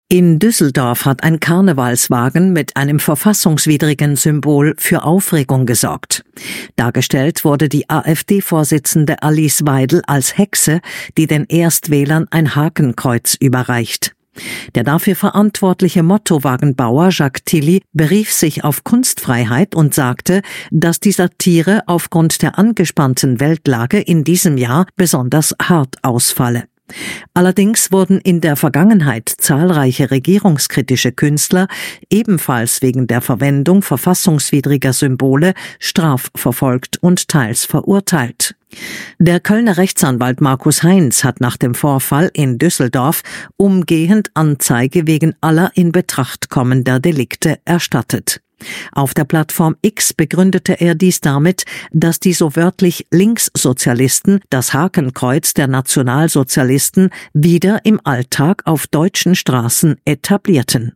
In Düsseldorf hat ein Karnevalswagen mit einem verfassungswidrigen Symbol für Aufregung gesorgt. Dargestellt wurde die AfD-Vorsitzende Alice Weidel als Hexe, die den Erstwählern ein Hakenkreuz überreicht. Der dafür verantwortliche Mottowagenbauer Jacques Tilly berief sich auf Kunstfreiheit und sagte, dass die Satire aufgrund der angespannten Weltlage in diesem Jahr besonders hart ausfalle. Allerdings wurden in der Vergangenheit zahlreiche regierungskritische Künstler ebenfalls wegen der Verwendung verfassungswidriger Symbole strafverfolgt und teils verurteilt. Der Kölner Rechtsanwalt Markus Heinz hat nach dem Vorfall in Düsseldorf umgehend Anzeige wegen aller in Betracht kommender Delikte erstattet. Auf der Plattform X begründete er dies damit, dass die so wörtlich Linkssozialisten das Hakenkreuz der Nationalsozialisten wieder im Alltag auf deutschen Straßen etablierten.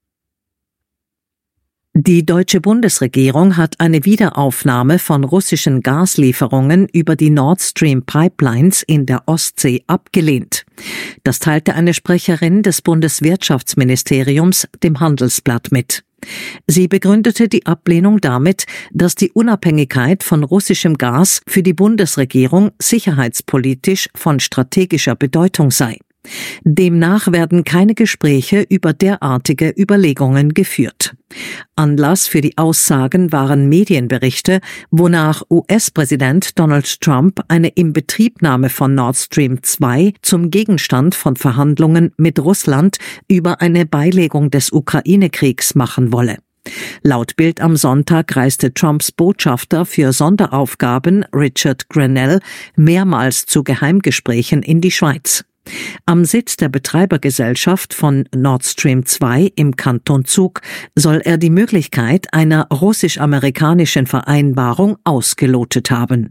Die deutsche Bundesregierung hat eine Wiederaufnahme von russischen Gaslieferungen über die Nord Stream Pipelines in der Ostsee abgelehnt. Das teilte eine Sprecherin des Bundeswirtschaftsministeriums dem Handelsblatt mit. Sie begründete die Ablehnung damit, dass die Unabhängigkeit von russischem Gas für die Bundesregierung sicherheitspolitisch von strategischer Bedeutung sei. Demnach werden keine Gespräche über derartige Überlegungen geführt. Anlass für die Aussagen waren Medienberichte, wonach US-Präsident Donald Trump eine Inbetriebnahme von Nord Stream 2 zum Gegenstand von Verhandlungen mit Russland über eine Beilegung des Ukraine-Kriegs machen wolle. Laut Bild am Sonntag reiste Trumps Botschafter für Sonderaufgaben Richard Grenell mehrmals zu Geheimgesprächen in die Schweiz. Am Sitz der Betreibergesellschaft von Nord Stream 2 im Kanton Zug soll er die Möglichkeit einer russisch-amerikanischen Vereinbarung ausgelotet haben.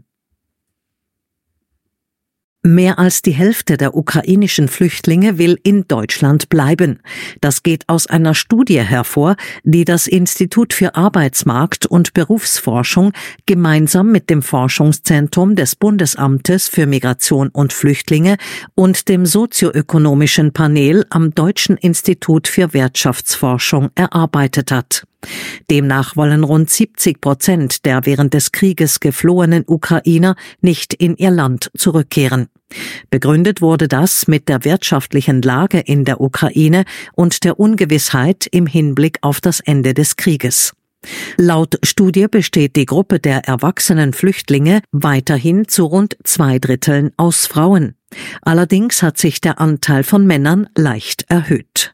Mehr als die Hälfte der ukrainischen Flüchtlinge will in Deutschland bleiben. Das geht aus einer Studie hervor, die das Institut für Arbeitsmarkt- und Berufsforschung gemeinsam mit dem Forschungszentrum des Bundesamtes für Migration und Flüchtlinge und dem sozioökonomischen Panel am Deutschen Institut für Wirtschaftsforschung erarbeitet hat. Demnach wollen rund 70% der während des Krieges geflohenen Ukrainer nicht in ihr Land zurückkehren. Begründet wurde das mit der wirtschaftlichen Lage in der Ukraine und der Ungewissheit im Hinblick auf das Ende des Krieges. Laut Studie besteht die Gruppe der erwachsenen Flüchtlinge weiterhin zu rund 2/3 aus Frauen. Allerdings hat sich der Anteil von Männern leicht erhöht.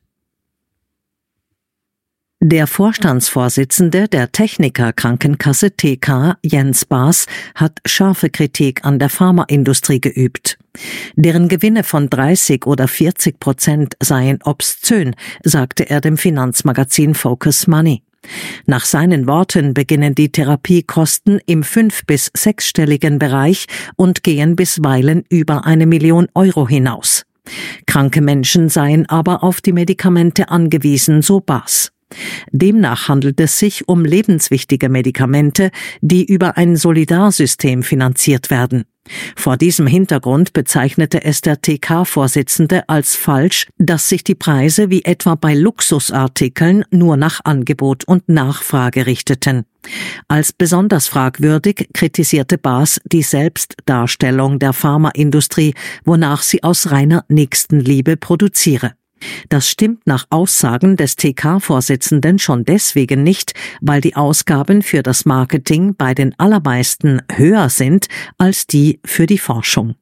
Der Vorstandsvorsitzende der Techniker-Krankenkasse TK, Jens Baas, hat scharfe Kritik an der Pharmaindustrie geübt. Deren Gewinne von 30 oder 40% seien obszön, sagte er dem Finanzmagazin Focus Money. Nach seinen Worten beginnen die Therapiekosten im 5- bis 6-stelligen Bereich und gehen bisweilen über 1 Million Euro hinaus. Kranke Menschen seien aber auf die Medikamente angewiesen, so Baas. Demnach handelt es sich um lebenswichtige Medikamente, die über ein Solidarsystem finanziert werden. Vor diesem Hintergrund bezeichnete es der TK-Vorsitzende als falsch, dass sich die Preise wie etwa bei Luxusartikeln nur nach Angebot und Nachfrage richteten. Als besonders fragwürdig kritisierte Baas die Selbstdarstellung der Pharmaindustrie, wonach sie aus reiner Nächstenliebe produziere. Das stimmt nach Aussagen des TK-Vorsitzenden schon deswegen nicht, weil die Ausgaben für das Marketing bei den allermeisten höher sind als die für die Forschung.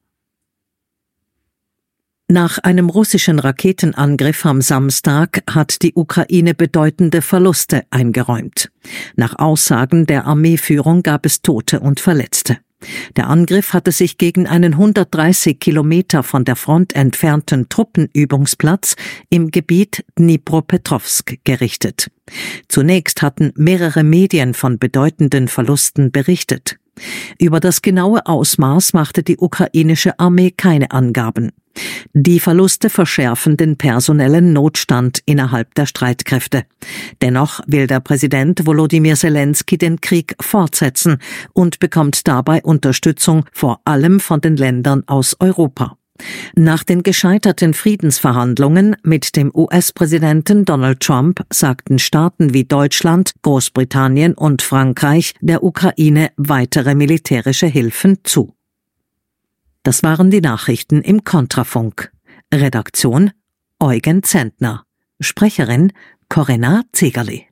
Nach einem russischen Raketenangriff am Samstag hat die Ukraine bedeutende Verluste eingeräumt. Nach Aussagen der Armeeführung gab es Tote und Verletzte. Der Angriff hatte sich gegen einen 130 Kilometer von der Front entfernten Truppenübungsplatz im Gebiet Dnipropetrovsk gerichtet. Zunächst hatten mehrere Medien von bedeutenden Verlusten berichtet. Über das genaue Ausmaß machte die ukrainische Armee keine Angaben. Die Verluste verschärfen den personellen Notstand innerhalb der Streitkräfte. Dennoch will der Präsident Volodymyr Zelensky den Krieg fortsetzen und bekommt dabei Unterstützung vor allem von den Ländern aus Europa. Nach den gescheiterten Friedensverhandlungen mit dem US-Präsidenten Donald Trump sagten Staaten wie Deutschland, Großbritannien und Frankreich der Ukraine weitere militärische Hilfen zu. Das waren die Nachrichten im Kontrafunk. Redaktion Eugen Zentner. Sprecherin Corinna Zegerli.